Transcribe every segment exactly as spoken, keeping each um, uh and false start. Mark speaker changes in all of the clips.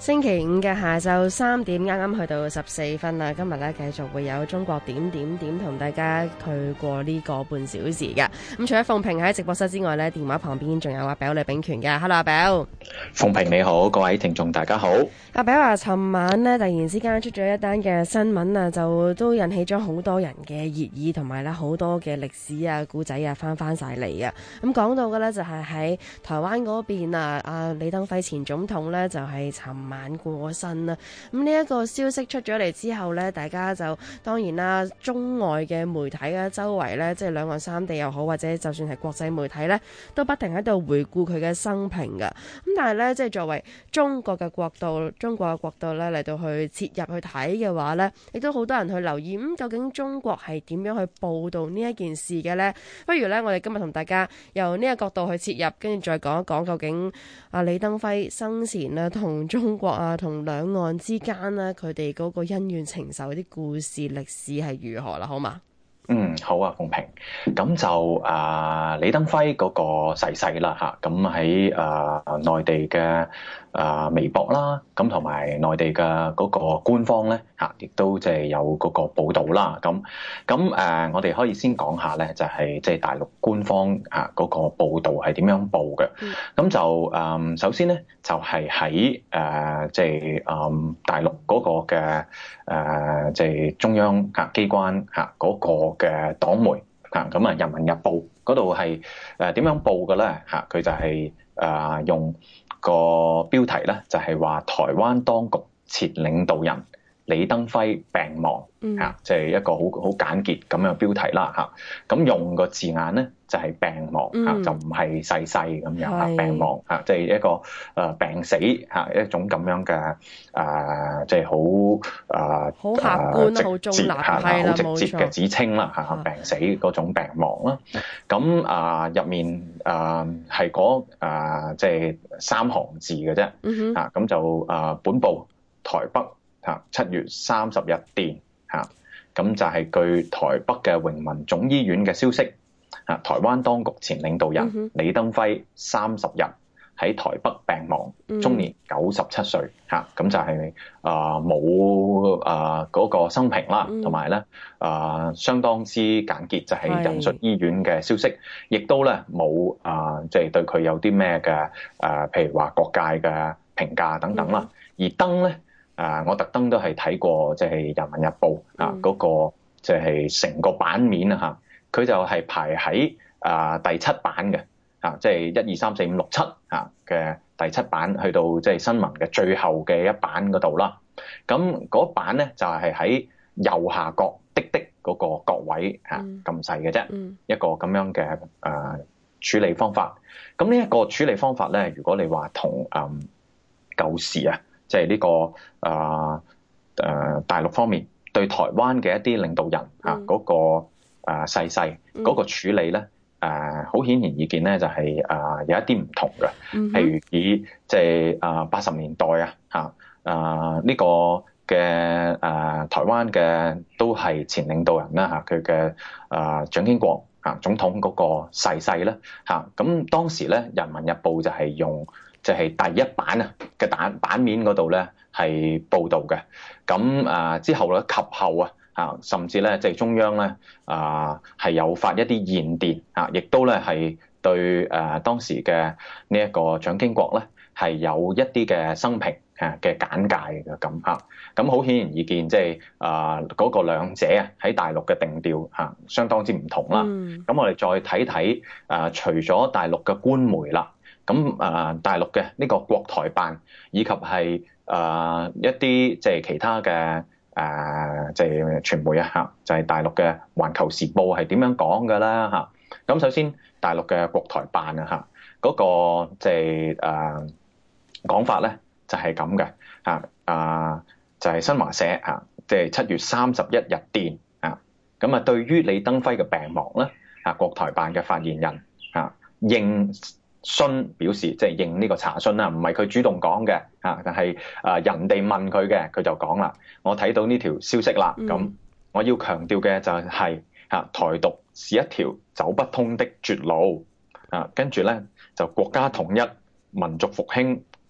Speaker 1: 星期五嘅下晝三點，啱啱去到十四分啦。今日咧繼續會有中國點點點同大家去過呢個半小時嘅。咁除咗鳳萍喺直播室之外咧，電話旁邊仲有阿 Bell 李炳權嘅。Hello 阿 Bell，
Speaker 2: 鳳萍你好，各位聽眾大家好。
Speaker 1: 阿 Bell 話，尋晚咧突然之間出咗一單嘅新聞啊，就都引起咗好多人嘅熱議，同埋咧好多嘅歷史啊、古仔啊翻翻晒嚟啊。咁講到嘅咧就係喺台灣嗰邊啊，阿李登輝前總統咧就係尋晚過身啦。咁呢一個消息出咗嚟之後呢，大家就當然啦，中外嘅媒體啊，周圍呢，即係兩岸三地又好，或者就算係國際媒體呢，都不停喺度回顧佢嘅生平噶。咁但係呢，即係作為中國嘅角度，中國嘅角度呢，嚟到去切入去睇嘅話呢，亦都好多人去留意，咁、嗯、究竟中國係點樣去報導呢一件事嘅呢？不如呢，我哋今日同大家由呢個角度去切入，跟住再講一講究竟阿李登輝生前呢，同中國啊，同兩岸之間呢，佢哋嗰個恩怨情仇啲故事歷史係如何啦？好嘛？
Speaker 2: 嗯，好啊，鳳萍。咁就啊、呃，李登輝嗰個逝世啦嚇，咁喺啊內地嘅啊、呃、微博啦，咁同埋內地嘅嗰個官方咧嚇，亦都即係有嗰個報導啦。咁咁誒，我哋可以先講下咧，就係即係大陸官方啊嗰個報導係點樣報嘅。咁、嗯、就誒、呃，首先咧就係喺誒即係誒大陸嗰個嘅誒即係中央啊機關嚇嗰個嘅黨媒嚇，咁啊《人民日報》嗰度係誒點樣報嘅咧嚇？佢就係誒用個標題咧，就係話台灣當局前領導人李登輝病亡嚇，即係一個好好簡潔咁樣標題啦嚇。咁用個字眼咧就係病亡嚇，就唔係逝世咁樣嚇，病亡嚇，即係一個誒病死嚇一種咁樣嘅誒，即係好誒
Speaker 1: 好客觀、好中立
Speaker 2: 嚇，好直接嘅指稱啦嚇，病死嗰種病亡啦。咁啊入面誒係嗰誒即係三行字嘅啫嚇，咁就誒本部台北嚇七月三十日電嚇，咁就係據台北嘅榮民總醫院嘅消息嚇，台灣當局前領導人李登輝三十日喺台北病亡，終年九十七歲嚇，咁就係啊冇啊嗰個生平啦，同埋咧啊相當之簡潔，就係引述醫院嘅消息，亦都咧冇啊即係對佢有啲咩嘅誒，譬如話各界嘅評價等等啦，而登咧。啊！我特登都係睇過，即係《人民日報》啊嗰個，即係成個版面啊嚇，佢就係排喺啊第七版嘅啊，即係一二三四五六七啊嘅第七版，去到即係新聞嘅最後嘅一版嗰度啦。咁嗰版咧就係喺右下角的的嗰個角位嚇咁細嘅啫，一個咁樣嘅啊處理方法。咁呢一個處理方法咧，如果你話同嗯舊時啊。即係呢個啊誒、呃、大陸方面對台灣嘅一啲領導人啊嗰、那個啊逝世嗰個處理咧誒，好顯然易見咧就係、是、啊、呃、有一啲唔同嘅，譬如以即係啊八十年代啊嚇啊呢個嘅啊台灣嘅都係前領導人啦嚇，佢嘅啊蔣經國啊總統嗰個逝世咧嚇，咁當時咧《人民日報》就係用。就係第一版啊嘅版版面嗰度咧係報導嘅，咁啊之後咧及後啊啊甚至咧即係中央咧啊係有發一啲唁電啊，亦都咧係對誒當時嘅呢一個蔣經國咧係有一啲嘅生平啊嘅簡介嘅咁嚇，咁好顯然易見即係啊嗰個兩者啊喺大陸嘅定調嚇相當之唔同啦。咁、嗯、我哋再睇睇啊，除咗大陸嘅官媒啦。咁啊，大陸嘅呢個國台辦以及係啊一啲即係其他嘅誒即係傳媒啊嚇，就係大陸嘅《環球時報》係點樣講嘅啦嚇。咁首先大陸嘅國台辦啊嚇，嗰個即係誒講法咧就係咁嘅嚇啊，就係新華社嚇，即係七月三十一日電啊。咁啊，對於李登輝嘅病亡咧啊，國台辦嘅發言人啊應信表示，即係應呢個查詢啦，唔係佢主動講嘅嚇，但係啊人哋問佢嘅，佢就講啦。我睇到呢條消息啦，咁、嗯、我要強調嘅就係嚇台獨是一條走不通的絕路啊。跟住咧就國家統一、民族復興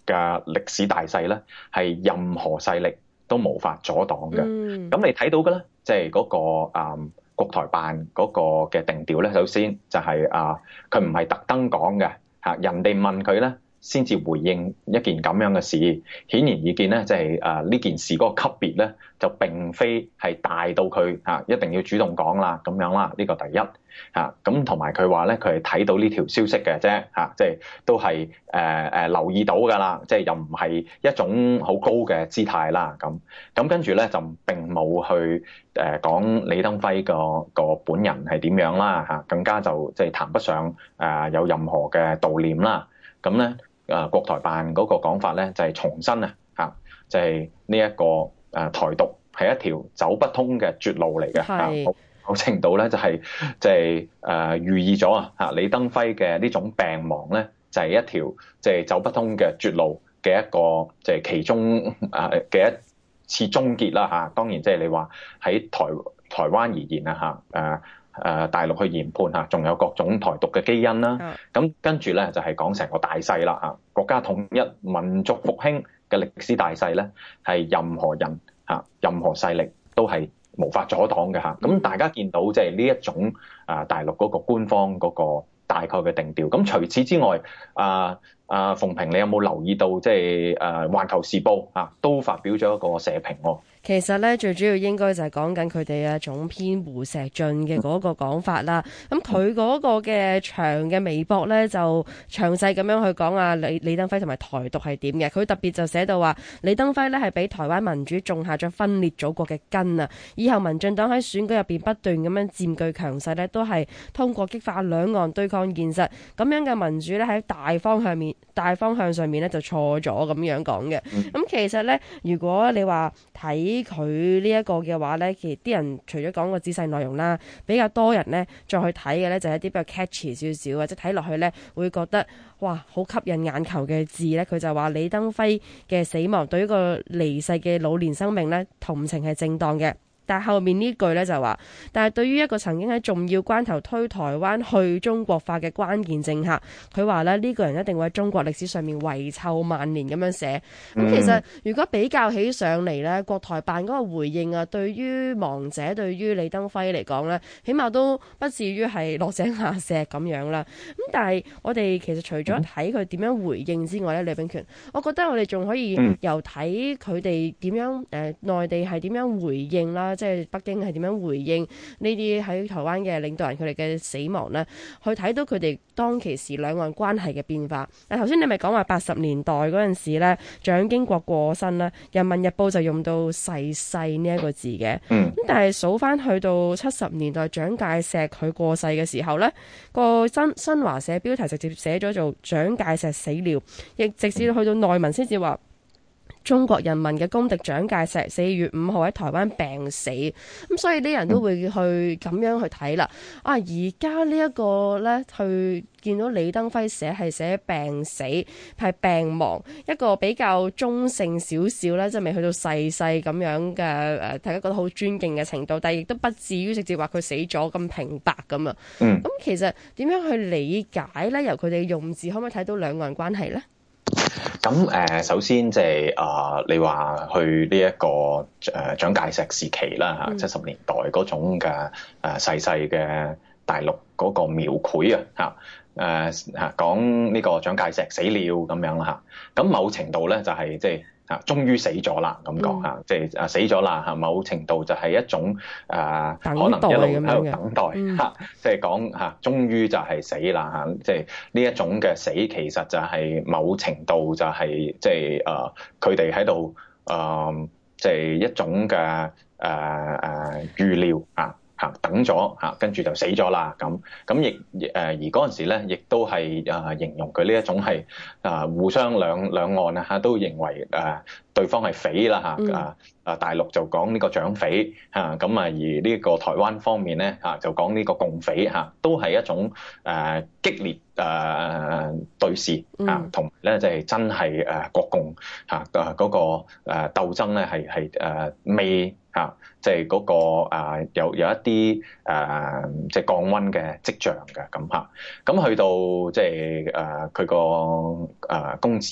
Speaker 2: 嘅歷史大勢咧，係任何勢力都無法阻擋嘅。咁、
Speaker 1: 嗯、
Speaker 2: 你睇到嘅咧，即係嗰個誒、嗯、國台辦嗰個嘅定調咧，首先就係、是、啊，佢唔係特登講嘅嚇，人哋問佢咧，先至回應一件咁樣嘅事。顯然易見咧，即係誒呢件事嗰個級別咧，就並非係大到佢嚇、啊、一定要主動講啦咁樣啦。呢、這個第一嚇，咁同埋佢話咧，佢係睇到呢條消息嘅啫嚇，即係都係誒誒留意到㗎啦，即係又唔係一種好高嘅姿態啦咁。咁跟住咧就並冇去誒講李登輝個個本人係點樣啦嚇，更加就即係談不上誒有任何嘅悼念啦。咁咧誒國台辦嗰個講法咧就係重申啊嚇，就係呢一個誒台獨係一條走不通嘅絕路嚟嘅嚇。某程度咧就係即係誒寓意咗啊嚇李登輝嘅呢種病亡咧就係一條即係走不通嘅絕路嘅一個即係其中誒嘅一次終結啦嚇。當然即係你話喺台台灣而言啊嚇誒誒大陸去研判嚇，仲有各種台獨嘅基因啦。咁跟住咧就係講成個大勢啦嚇，國家統一、民族復興嘅歷史大勢咧係任何人嚇、任何勢力都係無法阻擋嘅嚇，咁大家見到即係呢一種啊大陸嗰個官方嗰個大概嘅定調。咁除此之外，啊啊鳳萍，你有冇留意到即係誒《環球時報》啊都發表咗一個社評喎？
Speaker 1: 其實咧，最主要應該就係講緊佢哋啊總編胡錫進嘅嗰個講法啦。咁佢嗰個嘅長嘅微博咧，就詳細咁樣去講啊李李登輝同埋台獨係點嘅。佢特別就寫到話，李登輝咧係俾台灣民主種下咗分裂祖國嘅根啊！以後民進黨喺選舉入邊不斷咁樣佔據強勢咧，都係通過激化兩岸對抗現實咁樣嘅民主咧，喺大方向面大方向上面咧就錯咗咁樣講嘅。咁其實咧，如果你話睇佢呢一個嘅話呢，其實啲人除咗講個仔細內容啦，比較多人呢再去睇嘅呢，就係一啲比較 catchy 少少，或者睇落去呢會覺得哇好吸引眼球嘅字呢。佢就話李登輝嘅死亡對於個離世嘅老年生命呢，同情係正當嘅。但係後面呢句咧就話，但係對於一個曾經喺重要關頭推台灣去中國化嘅關鍵政客，佢話咧呢個人一定會喺中國歷史上面遺臭萬年咁樣寫。咁、嗯、其實如果比較起上嚟咧，國台辦嗰個回應啊，對於亡者對於李登輝嚟講咧，起碼都不至於係落井下石咁樣啦。咁但係我哋其實除咗睇佢點樣回應之外咧，李炳權，我覺得我哋仲可以由睇佢哋點樣誒、呃、內地係點樣回應啦。即係北京係點樣回應呢啲喺台灣嘅領導人佢哋嘅死亡呢？去睇到佢哋當其時兩岸關係嘅變化。嗱，頭先你咪講話八十年代嗰陣時呢，蔣經國過身啦，《人民日報》就用到逝世呢一個字嘅。咁但係數翻去到七十年代蔣介石佢過世嘅時候呢，個新新華社標題直接寫咗做蔣介石死了，亦直至去到內文先至話。中國人民嘅公敵蔣介石四月五號喺台灣病死，咁所以啲人都會去咁樣去睇啦。啊，而家呢一個呢，去見到李登輝寫係寫病死，係病亡，一個比較中性少少咧，即係未去到逝世咁樣嘅誒，大家覺得好尊敬嘅程度，但係亦都不至於直接話佢死咗咁平白咁啊。嗯，咁其實點樣去理解呢？由佢哋用字可唔可以睇到兩岸關係呢？
Speaker 2: 咁誒、呃，首先即係啊，你話去呢、這、一個誒蔣介石時期啦嚇，七十年代嗰種嘅誒逝世嘅大陸嗰個描繪啊嚇，誒嚇講呢個蔣介石死了咁樣啦嚇，咁某程度咧就係即係。啊，終於死咗啦，咁講嚇，即係啊死咗啦嚇，某程度就係一種誒、呃，可能一路喺度等待嚇，即係講嚇，終於就係死啦嚇，即係呢一種嘅死，其實就係某程度就係即係誒，佢哋喺度誒，即係一種嘅誒誒預料啊。等咗嚇，跟住就死咗啦咁，咁亦誒而嗰陣時咧，亦都係誒形容佢呢一種係誒互相兩兩岸啊嚇都認為誒對方係匪啦嚇，啊啊大陸就講呢個蔣匪嚇，咁啊而呢個台灣方面咧嚇就講呢個共匪嚇，都係一種誒激烈誒對視嚇，同埋咧就係真係誒國共嚇誒嗰個誒鬥爭咧係係誒未。嚇，即係嗰個啊，有有一啲誒，即係降溫嘅跡象嘅咁嚇。咁去到即係誒佢個誒公子啊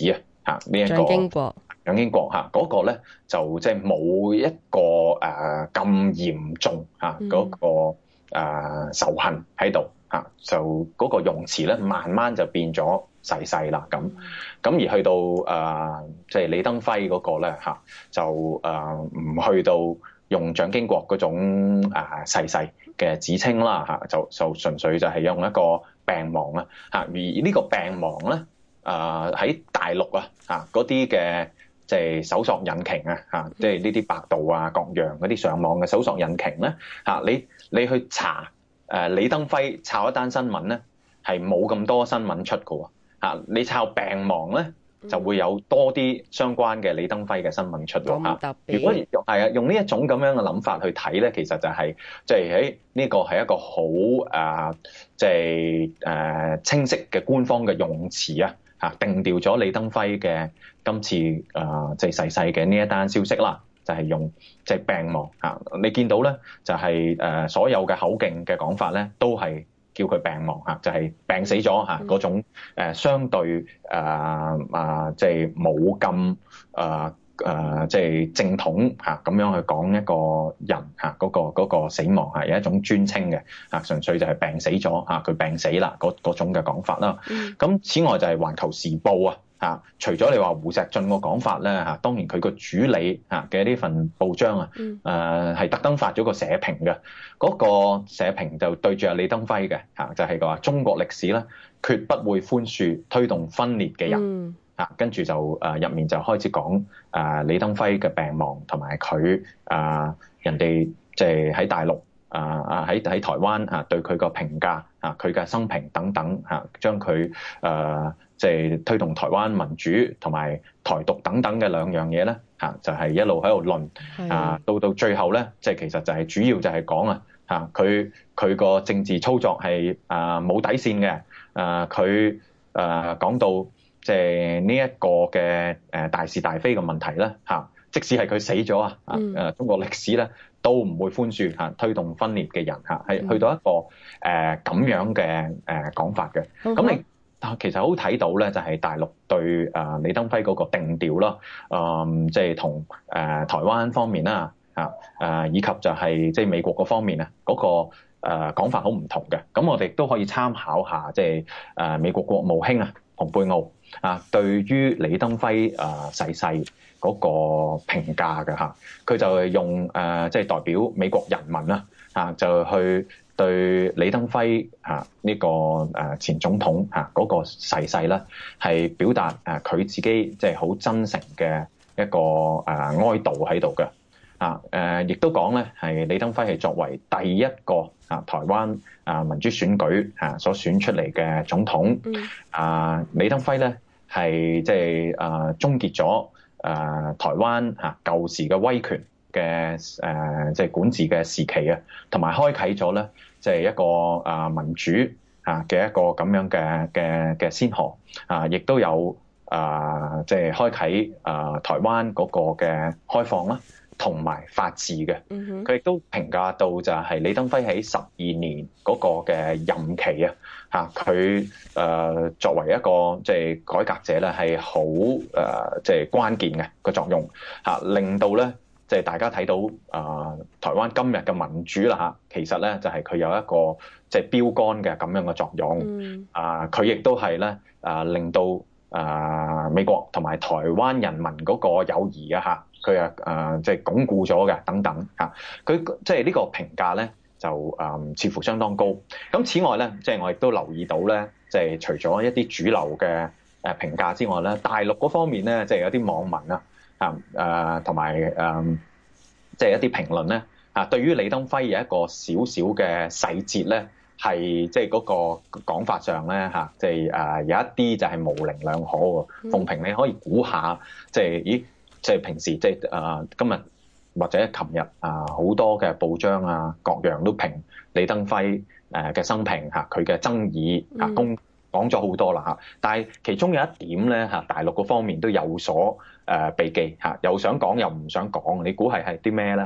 Speaker 2: 嚇呢一個
Speaker 1: 蔣經國，
Speaker 2: 蔣經國嚇嗰個咧就即係冇一個誒咁嚴重嚇嗰個誒仇恨喺度嚇，就嗰個用詞咧慢慢就變咗細細啦咁，咁而去到誒即係李登輝嗰個咧嚇就誒唔去到用蔣經國嗰種誒細細嘅指稱啦嚇，就就純粹就係用一個病亡啊嚇，而呢個病亡咧誒喺大陸啊嚇嗰啲嘅即係搜索引擎啊嚇，即係呢啲百度啊各樣嗰啲上網嘅搜索引擎咧嚇，你你去查誒李登輝抄一單新聞咧係冇咁多新聞出嘅喎嚇，你抄病亡咧就會有多啲相關嘅李登輝嘅新聞出喎嚇。如果係啊用呢一種咁樣嘅諗法去睇咧，其實就係即係喺呢個係一個好誒即係誒清晰嘅官方嘅用詞啊嚇，定調咗李登輝嘅今次誒即係逝世嘅呢一單消息啦，就係、是、用即係、就是、病亡嚇。你見到咧就係、是、誒所有嘅口徑嘅講法咧都係叫佢病亡嚇，就係、是、病死咗嚇嗰種誒相對誒啊即係冇咁誒誒即係正統嚇咁樣去講一個人嚇嗰、那個嗰、那個死亡係有一種尊稱嘅嚇，純粹就係病死咗嚇，佢病死啦嗰嗰種嘅講法啦。咁、嗯、此外就係《環球時報》啊。嚇，除咗你話胡錫進個講法咧嚇，當然佢個主理嚇嘅呢份報章啊，誒係特登發咗個社評嘅，嗰、那個社評就對住阿李登輝嘅嚇，就係話中國歷史咧，決不會寬恕推動分裂嘅人嚇，跟住、嗯、就誒入面就開始講誒李登輝嘅病亡同埋佢誒人哋即係喺大陸啊啊喺喺台灣嚇對佢個評價嚇佢嘅生平等等嚇，將佢誒。即係推動台灣民主同埋台獨等等嘅兩樣嘢咧，嚇就係、是、一路喺度論啊，到到最後咧，即係其實就係主要就係講啊，嚇佢佢個政治操作係啊冇底線嘅，啊佢啊講到即係呢一個嘅誒大是大非嘅問題咧，嚇即使係佢死咗啊，啊誒中國歷史咧都唔會寬恕嚇推動分裂嘅人嚇，係去到一個誒咁、呃、樣嘅誒講法嘅，咁你。但其實好睇到咧，就係大陸對誒李登輝嗰個定調啦，誒即係同誒台灣方面啦，嚇誒以及就係即係美國嗰方面啊，嗰個誒講法好唔同嘅。咁我哋都可以參考下，即係誒美國國務卿啊，蓬佩奧啊，對於李登輝誒逝世嗰個評價嘅嚇，佢就係用誒即係代表美國人民啦嚇，就去。對李登輝啊呢個誒前總統啊嗰個逝世咧，係表達誒佢自己即係好真誠嘅一個誒哀悼喺度嘅啊誒，亦都講咧係李登輝係作為第一個啊台灣啊民主選舉啊所選出嚟嘅總統啊，李登輝咧係即係誒終結咗誒台灣嚇舊時嘅威權嘅誒即係管治嘅時期啊，同埋開啟咗咧。即係一個啊民主啊嘅一個咁樣嘅嘅嘅先河啊，亦都有啊即係開啓啊台灣嗰個嘅開放啦，同埋法治嘅。佢亦都評價到就係李登輝喺十二年嗰個嘅任期啊，嚇佢誒作為一個即係改革者咧，係好誒即係關鍵嘅個作用嚇，令到咧。即係大家睇到啊、呃，台灣今日嘅民主啦嚇，其實咧就係、是、佢有一個即係標杆嘅咁樣嘅作用。嗯、啊，佢亦都係咧啊，令到啊美國同埋台灣人民嗰個友誼啊嚇，佢啊啊即係鞏固咗嘅等等嚇。佢即係呢個評價咧就啊、呃、似乎相當高。咁此外咧，即、就、係、是、我亦都留意到咧，即、就、係、是、除咗一啲主流嘅誒評價之外咧，大陸嗰方面咧，即、就、係、是、有啲網民啊。啊誒同埋誒，即係一啲評論咧啊，對於李登輝有一個少少嘅細節咧，係即係嗰個講法上咧嚇，即係誒有一啲就係模棱兩可喎。鳳萍你可以估下，即係咦，即係平時即係誒今日或者琴日啊，好多嘅報章啊，各樣都評李登輝誒嘅生平嚇，佢嘅爭議啊公。講咗好多啦嚇，但係其中有一點咧嚇，大陸嗰方面都有所誒避忌嚇，又想講又唔想講，你估係係啲咩咧嚇？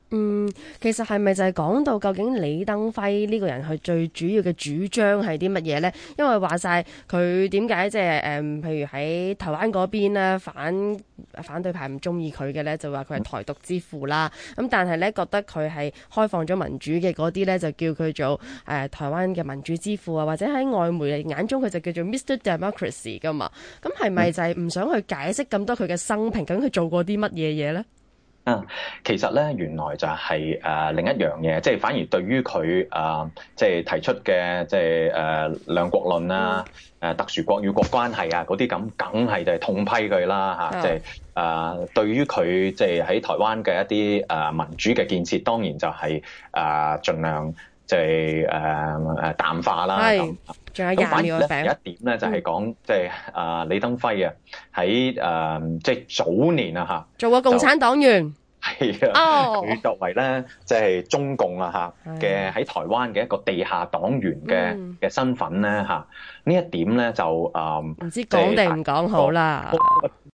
Speaker 1: 嗯，其實係咪就係講到究竟李登輝呢個人佢最主要嘅主張係啲乜嘢呢？因為話晒佢點解即係誒，譬如喺台灣嗰邊咧反反對派唔中意佢嘅呢，就話佢係台獨之父啦。咁但係呢，覺得佢係開放咗民主嘅嗰啲呢，就叫佢做誒、呃、台灣嘅民主之父啊，或者喺外媒眼中佢就叫做 Mister Democracy 噶嘛。咁係咪就係唔想去解釋咁多佢嘅生平，究竟佢做過啲乜嘢嘢呢？
Speaker 2: 啊，其實咧，原來就係、是、誒、呃、另一樣嘢，即係反而對於佢誒即係提出嘅即係誒兩國論啊、誒、呃、特殊國與國關係啊嗰啲咁，梗係就係痛批佢啦嚇，即係誒對於佢即係喺台灣嘅一啲誒、呃、民主嘅建設，當然就係、是、誒、呃、盡量即係誒誒淡化啦。咁
Speaker 1: 仲有廿秒嘅餅。
Speaker 2: 有一點咧就係講即係誒李登輝啊喺誒即係早年啊嚇
Speaker 1: 做過共產黨員。
Speaker 2: 係啊，佢、oh. 作為咧即係中共啊嚇嘅喺台灣嘅一個地下黨員嘅嘅、mm. 身份咧嚇，呢一點咧就誒唔、嗯、
Speaker 1: 知講定唔講好啦。